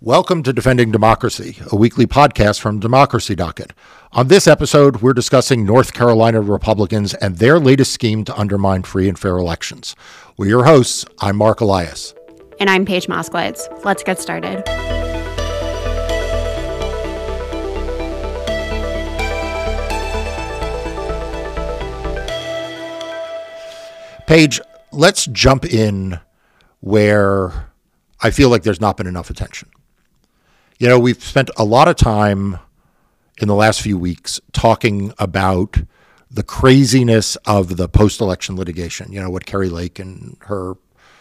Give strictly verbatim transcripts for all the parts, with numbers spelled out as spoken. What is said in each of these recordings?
Welcome to Defending Democracy, a weekly podcast from Democracy Docket. On this episode, we're discussing North Carolina Republicans and their latest scheme to undermine free and fair elections. We're your hosts. I'm Mark Elias. And I'm Paige Moskowitz. Let's get started. Paige, let's jump in where I feel like there's not been enough attention. You know, we've spent a lot of time in the last few weeks talking about the craziness of the post-election litigation, you know, what Kari Lake and her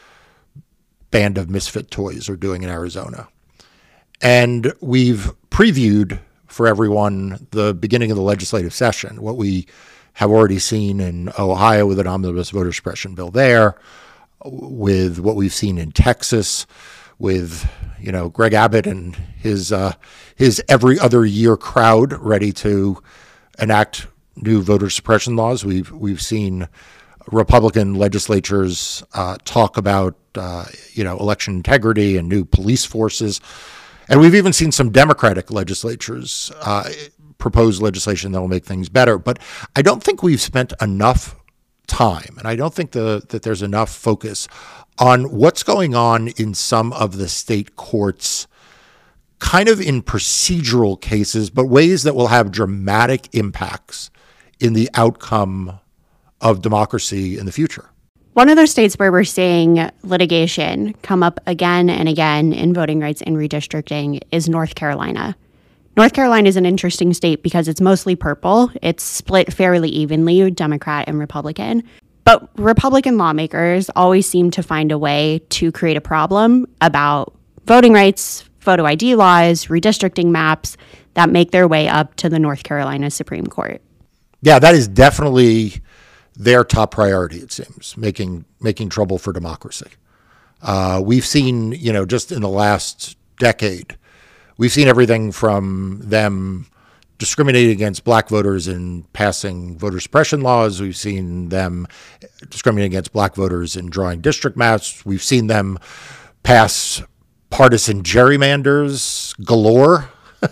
band of misfit toys are doing in Arizona. And we've previewed for everyone the beginning of the legislative session, what we have already seen in Ohio with an omnibus voter suppression bill there, with what we've seen in Texas, with, you know, Greg Abbott and his uh, his every other year crowd ready to enact new voter suppression laws. We've we've seen Republican legislatures uh, talk about uh, you know election integrity and new police forces, and we've even seen some Democratic legislatures uh, propose legislation that will make things better. But I don't think we've spent enough time, and I don't think the, that there's enough focus on what's going on in some of the state courts, kind of in procedural cases, but ways that will have dramatic impacts in the outcome of democracy in the future. One of those states where we're seeing litigation come up again and again in voting rights and redistricting is North Carolina. North Carolina is an interesting state because it's mostly purple. It's split fairly evenly, Democrat and Republican. But Republican lawmakers always seem to find a way to create a problem about voting rights, photo I D laws, redistricting maps that make their way up to the North Carolina Supreme Court. Yeah, that is definitely their top priority, it seems, making making trouble for democracy. Uh, we've seen, you know, just in the last decade, we've seen everything from them discriminating against black voters in passing voter suppression laws. We've seen them discriminating against black voters in drawing district maps. We've seen them pass partisan gerrymanders galore,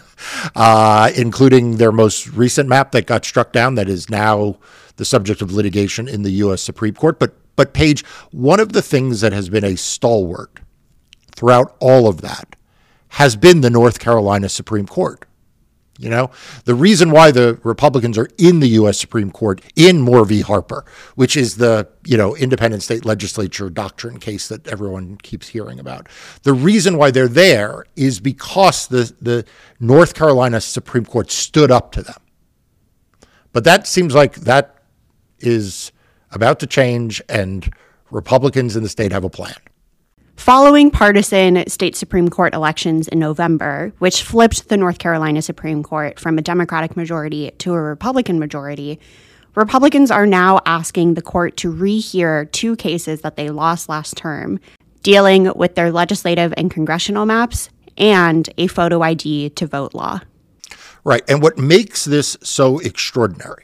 uh, including their most recent map that got struck down that is now the subject of litigation in the U S Supreme Court. But, but Paige, one of the things that has been a stalwart throughout all of that has been the North Carolina Supreme Court. You know, the reason why the Republicans are in the U S Supreme Court in Moore v. Harper, which is the, you know, independent state legislature doctrine case that everyone keeps hearing about. The reason why they're there is because the, the North Carolina Supreme Court stood up to them. But that seems like that is about to change, and Republicans in the state have a plan. Following partisan state Supreme Court elections in November, which flipped the North Carolina Supreme Court from a Democratic majority to a Republican majority, Republicans are now asking the court to rehear two cases that they lost last term, dealing with their legislative and congressional maps and a photo I D to vote law. Right. And what makes this so extraordinary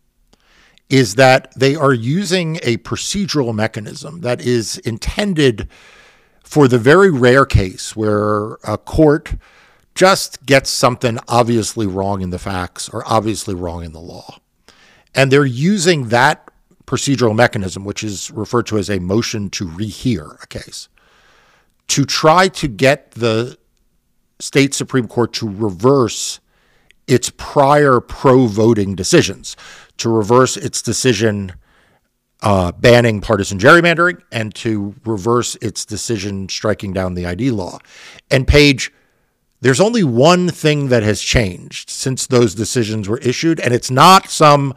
is that they are using a procedural mechanism that is intended for the very rare case where a court just gets something obviously wrong in the facts or obviously wrong in the law. And they're using that procedural mechanism, which is referred to as a motion to rehear a case, to try to get the state Supreme Court to reverse its prior pro-voting decisions, to reverse its decision Uh, banning partisan gerrymandering, and to reverse its decision striking down the I D law. And Paige, there's only one thing that has changed since those decisions were issued, and it's not some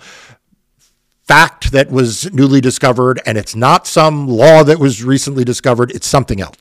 fact that was newly discovered, and it's not some law that was recently discovered. It's something else.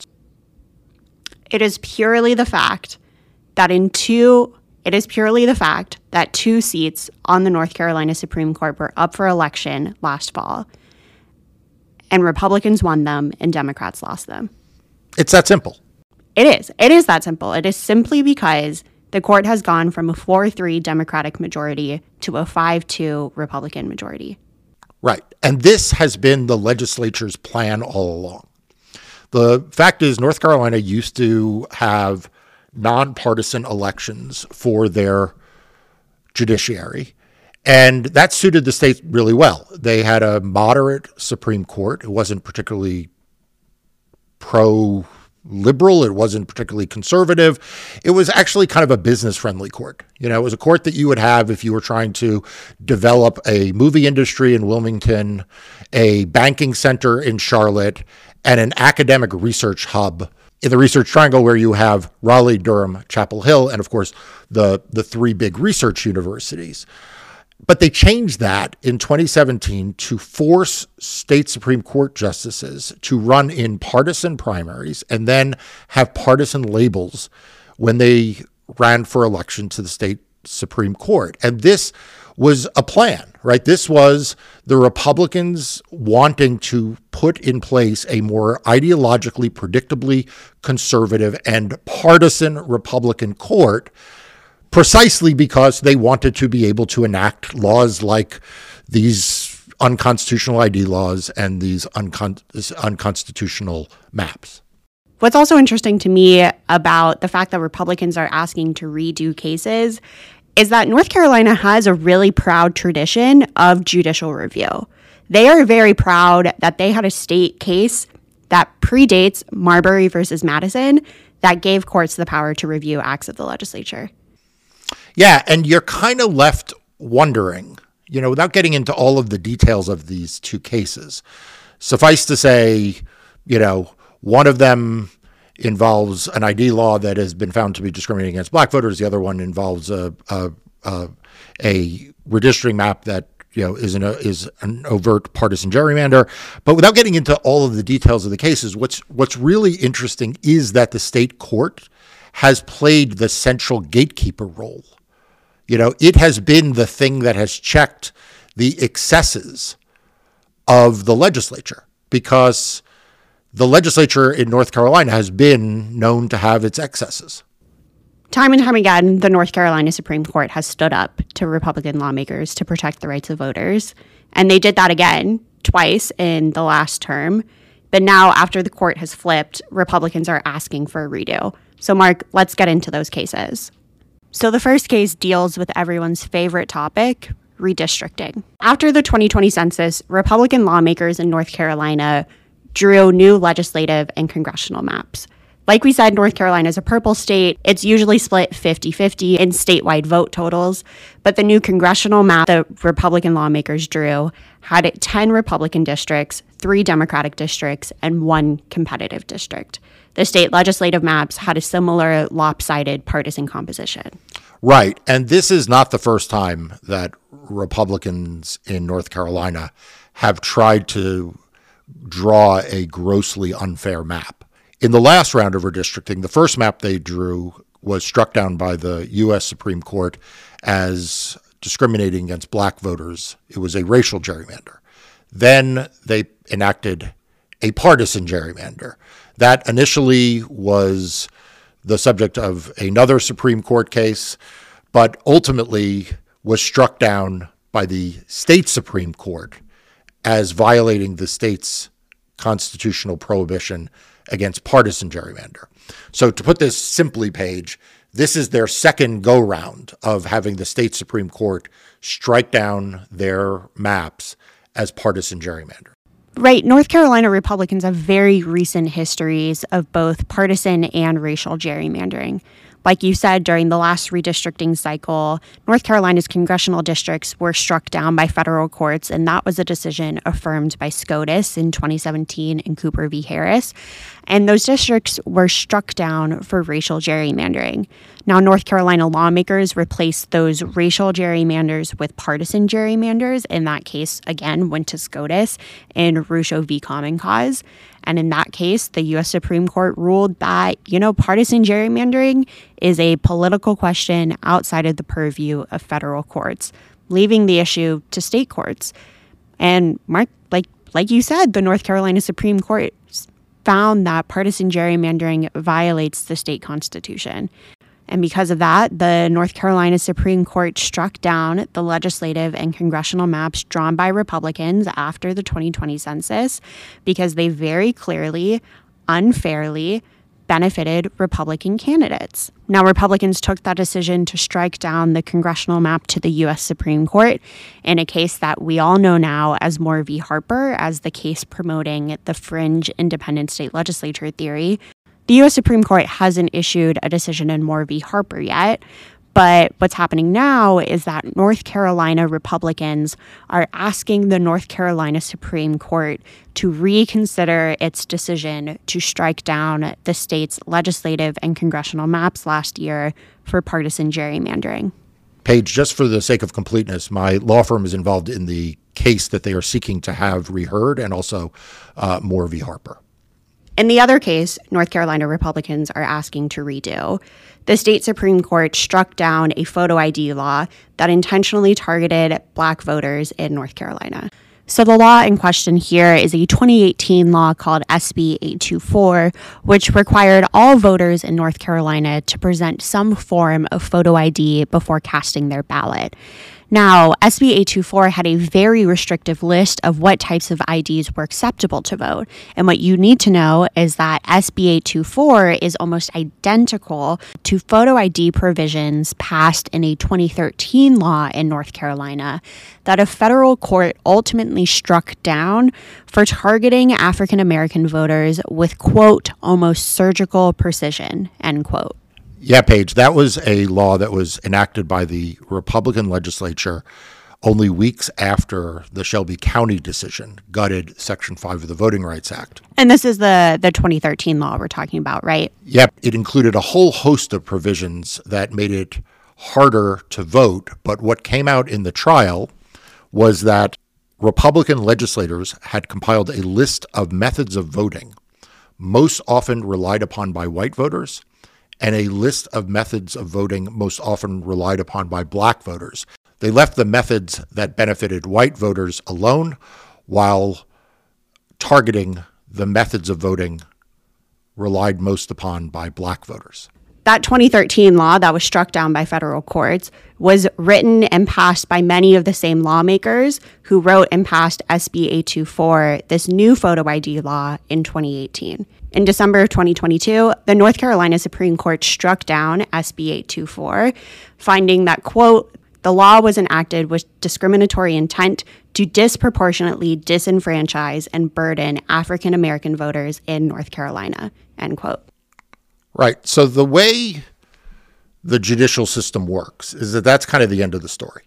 It is purely the fact that in two, it is purely the fact that two seats on the North Carolina Supreme Court were up for election last fall. And Republicans won them and Democrats lost them. It's that simple. It is. It is that simple. It is simply because the court has gone from a four three Democratic majority to a five two Republican majority. Right. And this has been the legislature's plan all along. The fact is, North Carolina used to have nonpartisan elections for their judiciary. And that suited the state really well. They had a moderate Supreme Court. It wasn't particularly pro-liberal. It wasn't particularly conservative. It was actually kind of a business-friendly court. You know, it was a court that you would have if you were trying to develop a movie industry in Wilmington, a banking center in Charlotte, and an academic research hub in the Research Triangle, where you have Raleigh, Durham, Chapel Hill, and of course, the, the three big research universities. But they changed that in twenty seventeen to force state Supreme Court justices to run in partisan primaries and then have partisan labels when they ran for election to the state Supreme Court. And this was a plan, right? This was the Republicans wanting to put in place a more ideologically, predictably conservative and partisan Republican court, precisely because they wanted to be able to enact laws like these unconstitutional I D laws and these uncon- unconstitutional maps. What's also interesting to me about the fact that Republicans are asking to redo cases is that North Carolina has a really proud tradition of judicial review. They are very proud that they had a state case that predates Marbury versus Madison that gave courts the power to review acts of the legislature. Yeah, and you're kind of left wondering, you know, without getting into all of the details of these two cases. Suffice to say, you know, one of them involves an I D law that has been found to be discriminating against black voters. The other one involves a a, a, a redistricting map that, you know, is an, is an overt partisan gerrymander. But without getting into all of the details of the cases, what's what's really interesting is that the state court has played the central gatekeeper role. You know, it has been the thing that has checked the excesses of the legislature, because the legislature in North Carolina has been known to have its excesses. Time and time again, the North Carolina Supreme Court has stood up to Republican lawmakers to protect the rights of voters. And they did that again twice in the last term. But now, after the court has flipped, Republicans are asking for a redo. So, Mark, let's get into those cases. So the first case deals with everyone's favorite topic, redistricting. After the twenty twenty census, Republican lawmakers in North Carolina drew new legislative and congressional maps. Like we said, North Carolina is a purple state. It's usually split fifty-fifty in statewide vote totals. But the new congressional map the Republican lawmakers drew had ten Republican districts, three Democratic districts, and one competitive district. The state legislative maps had a similar lopsided partisan composition. Right. And this is not the first time that Republicans in North Carolina have tried to draw a grossly unfair map. In the last round of redistricting, the first map they drew was struck down by the U S Supreme Court as discriminating against black voters. It was a racial gerrymander. Then they enacted a partisan gerrymander. That initially was the subject of another Supreme Court case, but ultimately was struck down by the state Supreme Court as violating the state's constitutional prohibition against partisan gerrymander. So to put this simply, Paige, this is their second go-round of having the state Supreme Court strike down their maps as partisan gerrymander. Right. North Carolina Republicans have very recent histories of both partisan and racial gerrymandering. Like you said, during the last redistricting cycle, North Carolina's congressional districts were struck down by federal courts, and that was a decision affirmed by SCOTUS in twenty seventeen in Cooper v. Harris. And those districts were struck down for racial gerrymandering. Now, North Carolina lawmakers replaced those racial gerrymanders with partisan gerrymanders. In that case, again, went to SCOTUS in Rucho v. Common Cause. And in that case, the U S Supreme Court ruled that, you know, partisan gerrymandering is a political question outside of the purview of federal courts, leaving the issue to state courts. And Mark, like like you said, the North Carolina Supreme Court found that partisan gerrymandering violates the state constitution. And because of that, the North Carolina Supreme Court struck down the legislative and congressional maps drawn by Republicans after the twenty twenty census because they very clearly, unfairly benefited Republican candidates. Now, Republicans took that decision to strike down the congressional map to the U S Supreme Court in a case that we all know now as Moore v. Harper, as the case promoting the fringe independent state legislature theory. The U S Supreme Court hasn't issued a decision in Moore v. Harper yet, but what's happening now is that North Carolina Republicans are asking the North Carolina Supreme Court to reconsider its decision to strike down the state's legislative and congressional maps last year for partisan gerrymandering. Paige, just for the sake of completeness, my law firm is involved in the case that they are seeking to have reheard, and also uh, Moore v. Harper. In the other case, North Carolina Republicans are asking to redo. The state Supreme Court struck down a photo I D law that intentionally targeted Black voters in North Carolina. So the law in question here is a twenty eighteen law called S B eight twenty-four, which required all voters in North Carolina to present some form of photo I D before casting their ballot. Now, S B eight twenty-four had a very restrictive list of what types of I Ds were acceptable to vote. And what you need to know is that S B eight twenty-four is almost identical to photo I D provisions passed in a twenty thirteen law in North Carolina that a federal court ultimately struck down for targeting African American voters with, quote, almost surgical precision, end quote. Yeah, Paige, that was a law that was enacted by the Republican legislature only weeks after the Shelby County decision gutted Section five of the Voting Rights Act. And this is the, the twenty thirteen law we're talking about, right? Yep. It included a whole host of provisions that made it harder to vote. But what came out in the trial was that Republican legislators had compiled a list of methods of voting most often relied upon by white voters, and a list of methods of voting most often relied upon by Black voters. They left the methods that benefited white voters alone while targeting the methods of voting relied most upon by Black voters. That twenty thirteen law that was struck down by federal courts was written and passed by many of the same lawmakers who wrote and passed S B eight twenty-four, this new photo I D law, in twenty eighteen. In December of twenty twenty-two, the North Carolina Supreme Court struck down S B eight twenty-four, finding that, quote, the law was enacted with discriminatory intent to disproportionately disenfranchise and burden African American voters in North Carolina, end quote. Right. So the way the judicial system works is that that's kind of the end of the story.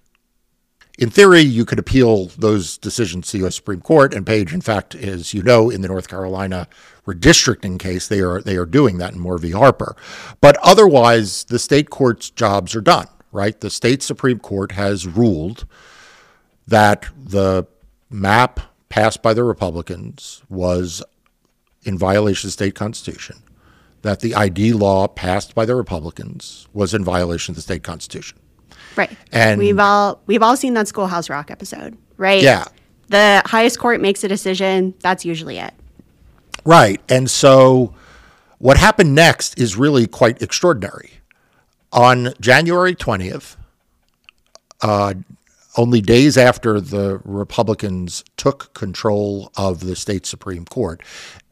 In theory, you could appeal those decisions to the U S Supreme Court, and Paige, in fact, as you know, in the North Carolina redistricting case, they are they are doing that in Moore v. Harper. But otherwise, the state court's jobs are done, right? The state Supreme Court has ruled that the map passed by the Republicans was in violation of the state constitution, that the I D law passed by the Republicans was in violation of the state constitution. Right. And we've all we've all seen that Schoolhouse Rock episode, right? Yeah. The highest court makes a decision. That's usually it. Right. And so what happened next is really quite extraordinary. On January twentieth, uh, only days after the Republicans took control of the state Supreme Court,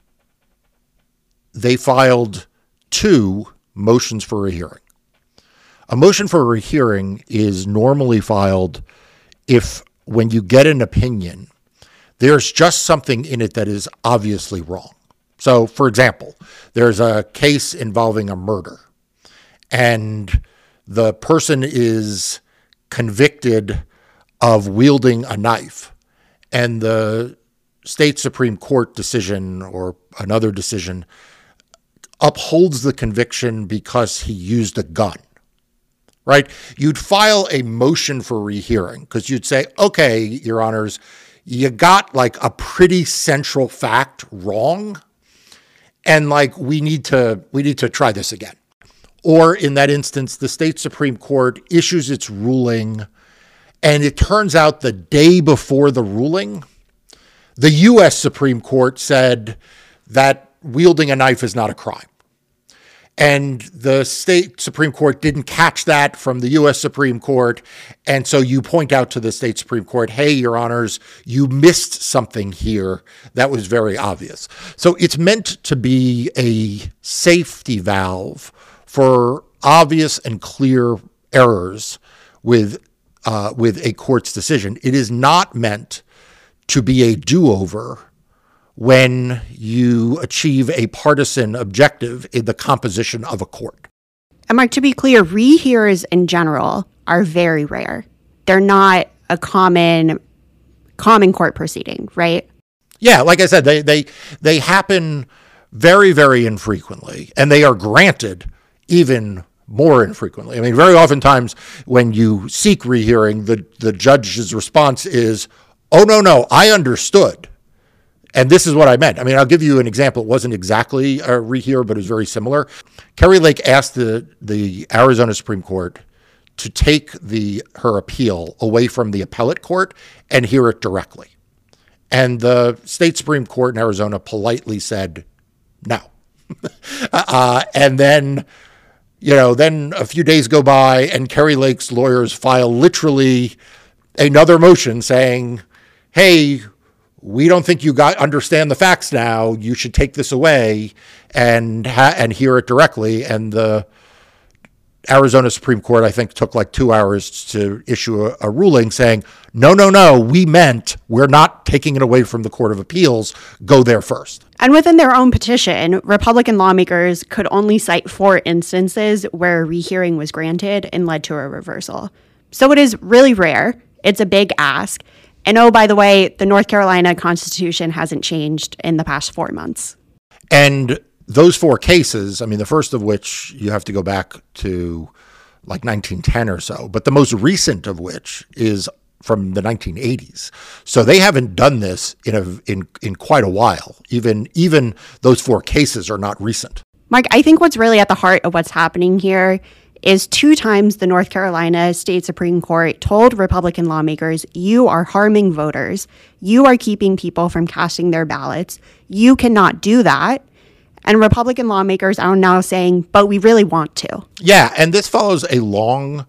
they filed two motions for a hearing. A motion for a rehearing is normally filed if, when you get an opinion, there's just something in it that is obviously wrong. So, for example, there's a case involving a murder, and the person is convicted of wielding a knife, and the state Supreme Court decision or another decision upholds the conviction because he used a gun. Right? You'd file a motion for rehearing because you'd say, okay, Your Honors, you got like a pretty central fact wrong, and like we need to we need to try this again. Or in that instance, the state Supreme Court issues its ruling, and it turns out the day before the ruling, the U S Supreme Court said that wielding a knife is not a crime. And the state Supreme Court didn't catch that from the U S Supreme Court. And so you point out to the state Supreme Court, hey, Your Honors, you missed something here that was very obvious. So it's meant to be a safety valve for obvious and clear errors with uh, with a court's decision. It is not meant to be a do-over when you achieve a partisan objective in the composition of a court. And Mark, to be clear, rehears in general are very rare. They're not a common common court proceeding, right? Yeah, like I said, they they they happen very, very infrequently, and they are granted even more infrequently. I mean, very oftentimes when you seek rehearing, the, the judge's response is, oh, no, no, I understood. And this is what I meant. I mean, I'll give you an example. It wasn't exactly a rehear, but it was very similar. Kari Lake asked the, the Arizona Supreme Court to take the her appeal away from the appellate court and hear it directly. And the state Supreme Court in Arizona politely said no. uh, and then, you know, then a few days go by and Kari Lake's lawyers file literally another motion saying, hey, we don't think you got understand the facts now. You should take this away and ha- and hear it directly. And the Arizona Supreme Court, I think, took like two hours to issue a, a ruling saying, no, no, no, we meant we're not taking it away from the Court of Appeals. Go there first. And within their own petition, Republican lawmakers could only cite four instances where a rehearing was granted and led to a reversal. So it is really rare. It's a big ask. And oh, by the way, the North Carolina Constitution hasn't changed in the past four months. And those four cases, I mean, the first of which you have to go back to like nineteen ten or so, but the most recent of which is from the nineteen eighties. So they haven't done this in a, in in quite a while. Even even those four cases are not recent. Mike, I think what's really at the heart of what's happening here is two times the North Carolina State Supreme Court told Republican lawmakers, you are harming voters. You are keeping people from casting their ballots. You cannot do that. And Republican lawmakers are now saying, but we really want to. Yeah, and this follows a long,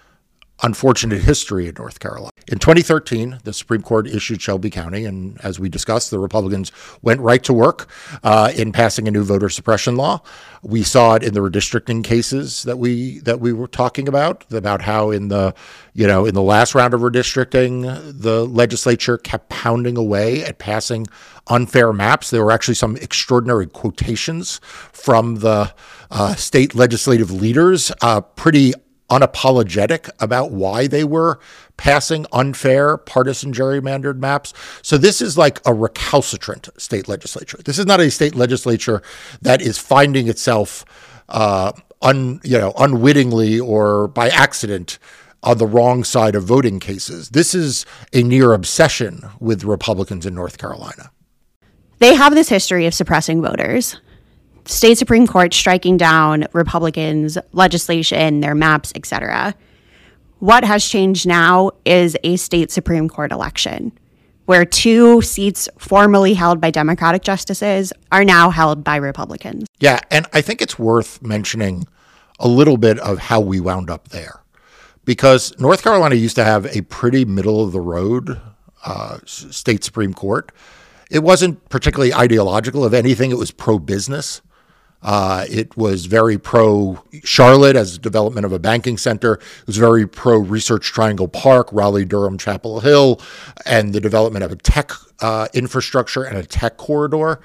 unfortunate history in North Carolina. In twenty thirteen, the Supreme Court issued Shelby County, and as we discussed, the Republicans went right to work uh, in passing a new voter suppression law. We saw it in the redistricting cases that we that we were talking about, about how in the you know in the last round of redistricting, the legislature kept pounding away at passing unfair maps. There were actually some extraordinary quotations from the uh, state legislative leaders, uh, pretty unapologetic about why they were passing unfair partisan gerrymandered maps. So this is like a recalcitrant state legislature. This is not a state legislature that is finding itself uh, un, you know, unwittingly or by accident on the wrong side of voting cases. This is a near obsession with Republicans in North Carolina. They have this history of suppressing voters. State Supreme Court striking down Republicans' legislation, their maps, et cetera. What has changed now is a state Supreme Court election, where two seats formerly held by Democratic justices are now held by Republicans. Yeah, and I think it's worth mentioning a little bit of how we wound up there, because North Carolina used to have a pretty middle-of-the-road uh, state Supreme Court. It wasn't particularly ideological. If anything, it was pro-business. Uh, it was very pro-Charlotte as a development of a banking center. It was very pro-Research Triangle Park, Raleigh, Durham, Chapel Hill, and the development of a tech uh, infrastructure and a tech corridor.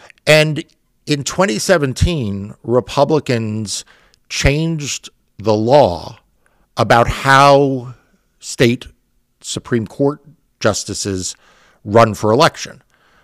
And in twenty seventeen, Republicans changed the law about how state Supreme Court justices run for election.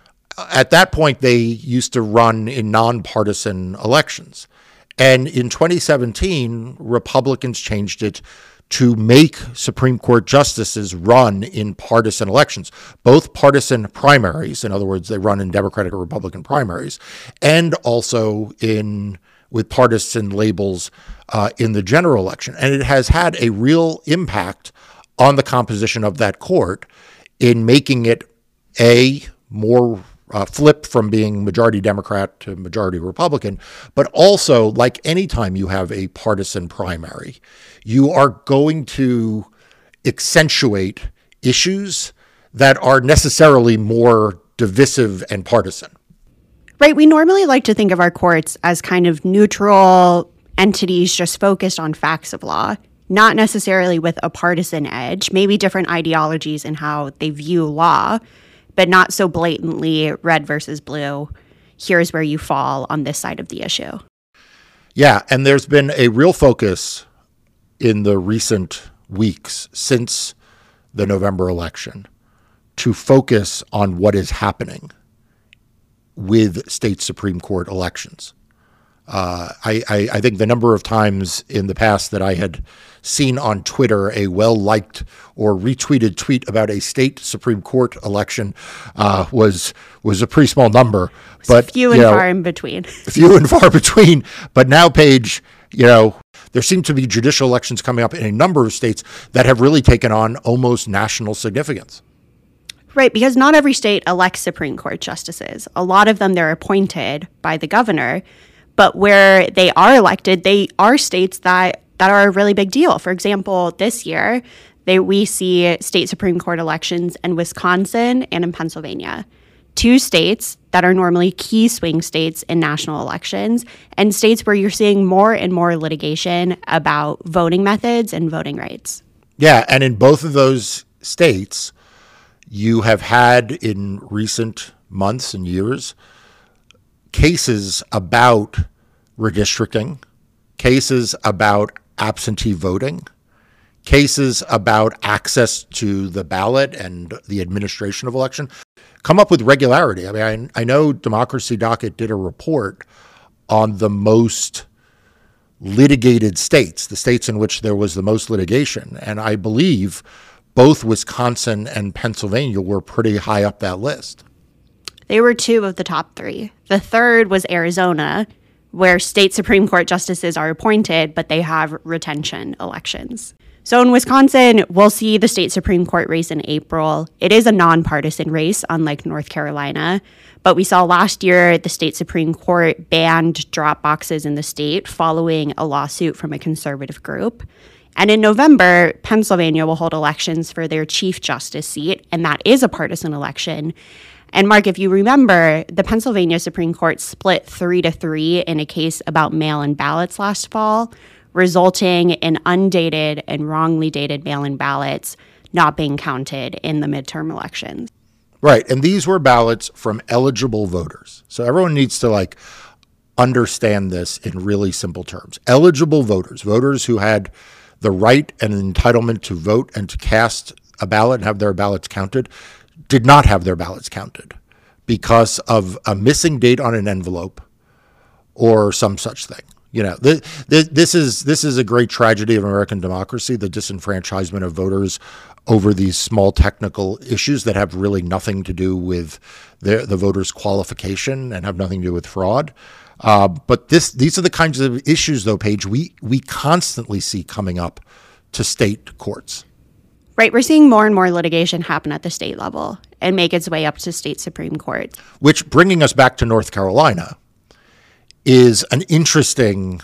At that point, they used to run in nonpartisan elections. And in twenty seventeen, Republicans changed it to make Supreme Court justices run in partisan elections, both partisan primaries, in other words, they run in Democratic or Republican primaries, and also in with partisan labels uh, in the general election. And it has had a real impact on the composition of that court in making it, A, more uh, flip from being majority Democrat to majority Republican. But also, like anytime you have a partisan primary, you are going to accentuate issues that are necessarily more divisive and partisan. Right. We normally like to think of our courts as kind of neutral entities just focused on facts of law, not necessarily with a partisan edge, maybe different ideologies in how they view law, but not so blatantly red versus blue. Here's where you fall on this side of the issue. Yeah, and there's been a real focus in the recent weeks since the November election to focus on what is happening with state Supreme Court elections. Uh, I, I, I think the number of times in the past that I had seen on Twitter a well-liked or retweeted tweet about a state Supreme Court election uh, was was a pretty small number. But few and you know, far in between. few and far between. But now, Paige, you know, there seem to be judicial elections coming up in a number of states that have really taken on almost national significance. Right, because not every state elects Supreme Court justices. A lot of them, they're appointed by the governor. But where they are elected, they are states that, that are a really big deal. For example, this year, they, we see state Supreme Court elections in Wisconsin and in Pennsylvania, two states that are normally key swing states in national elections, and states where you're seeing more and more litigation about voting methods and voting rights. Yeah, and in both of those states, you have had in recent months and years cases about redistricting, cases about absentee voting, cases about access to the ballot and the administration of election come up with regularity. I mean, I, I know Democracy Docket did a report on the most litigated states, the states in which there was the most litigation. And I believe both Wisconsin and Pennsylvania were pretty high up that list. They were two of the top three. The third was Arizona, where state Supreme Court justices are appointed, but they have retention elections. So in Wisconsin, we'll see the state Supreme Court race in April. It is a nonpartisan race, unlike North Carolina. But we saw last year the state Supreme Court banned drop boxes in the state following a lawsuit from a conservative group. And in November, Pennsylvania will hold elections for their Chief Justice seat, and that is a partisan election. And Mark, if you remember, the Pennsylvania Supreme Court split three to three in a case about mail-in ballots last fall, resulting in undated and wrongly dated mail-in ballots not being counted in the midterm elections. Right. And these were ballots from eligible voters. So everyone needs to like understand this in really simple terms. Eligible voters, voters who had the right and entitlement to vote and to cast a ballot and have their ballots counted, did not have their ballots counted because of a missing date on an envelope or some such thing. You know, th- th- this is this is a great tragedy of American democracy, the disenfranchisement of voters over these small technical issues that have really nothing to do with the, the voters' qualification and have nothing to do with fraud. Uh, but this these are the kinds of issues, though, Paige, we we constantly see coming up to state courts. Right. We're seeing more and more litigation happen at the state level and make its way up to state Supreme Court. Which, bringing us back to North Carolina, is an interesting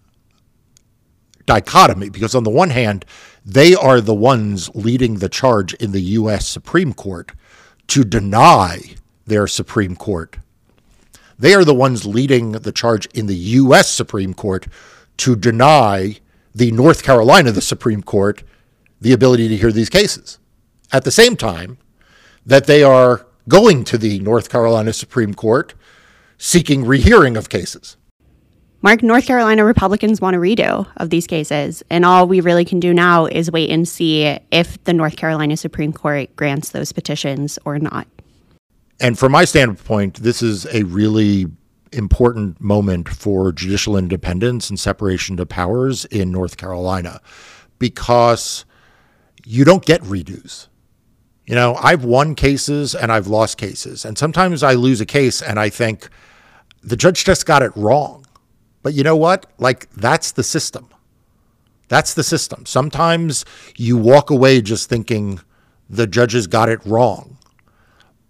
dichotomy because on the one hand, they are the ones leading the charge in the U S Supreme Court to deny their Supreme Court. They are the ones leading the charge in the U S Supreme Court to deny the North Carolina, the Supreme Court, the ability to hear these cases. At the same time that they are going to the North Carolina Supreme Court seeking rehearing of cases. Mark, North Carolina Republicans want a redo of these cases, and all we really can do now is wait and see if the North Carolina Supreme Court grants those petitions or not. And from my standpoint, this is a really important moment for judicial independence and separation of powers in North Carolina because you don't get redos. You know, I've won cases and I've lost cases. And sometimes I lose a case and I think the judge just got it wrong. But you know what? Like, that's the system. That's the system. Sometimes you walk away just thinking the judges got it wrong. But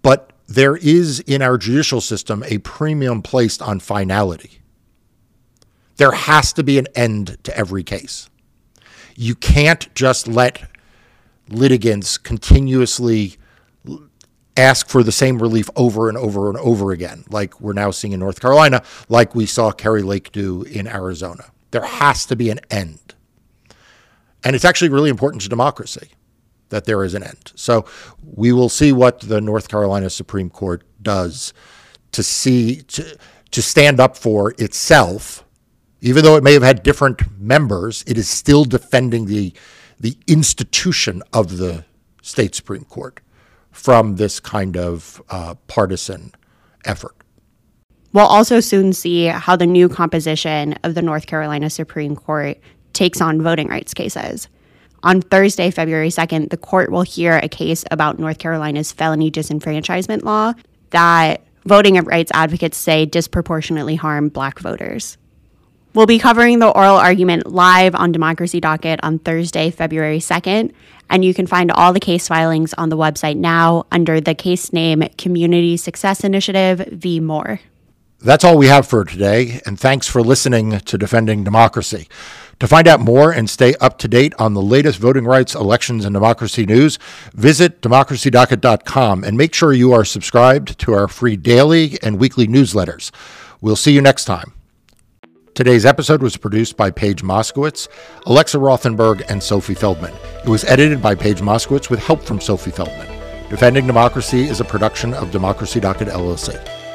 there is in our judicial system a premium placed on finality. There has to be an end to every case. You can't just let litigants continuously ask for the same relief over and over and over again, like we're now seeing in North Carolina, like we saw Kari Lake do in Arizona. There has to be an end. And it's actually really important to democracy that there is an end. So we will see what the North Carolina Supreme Court does to see, to, to stand up for itself. Even though it may have had different members, it is still defending the, the institution of the state Supreme Court from this kind of uh, partisan effort. We'll also soon see how the new composition of the North Carolina Supreme Court takes on voting rights cases. On Thursday, February second, the court will hear a case about North Carolina's felony disenfranchisement law that voting rights advocates say disproportionately harm Black voters. We'll be covering the oral argument live on Democracy Docket on Thursday, February second, and you can find all the case filings on the website now under the case name Community Success Initiative v. Moore. That's all we have for today, and thanks for listening to Defending Democracy. To find out more and stay up to date on the latest voting rights, elections, and democracy news, visit democracy docket dot com and make sure you are subscribed to our free daily and weekly newsletters. We'll see you next time. Today's episode was produced by Paige Moskowitz, Alexa Rothenberg, and Sophie Feldman. It was edited by Paige Moskowitz with help from Sophie Feldman. Defending Democracy is a production of Democracy Docket, L L C.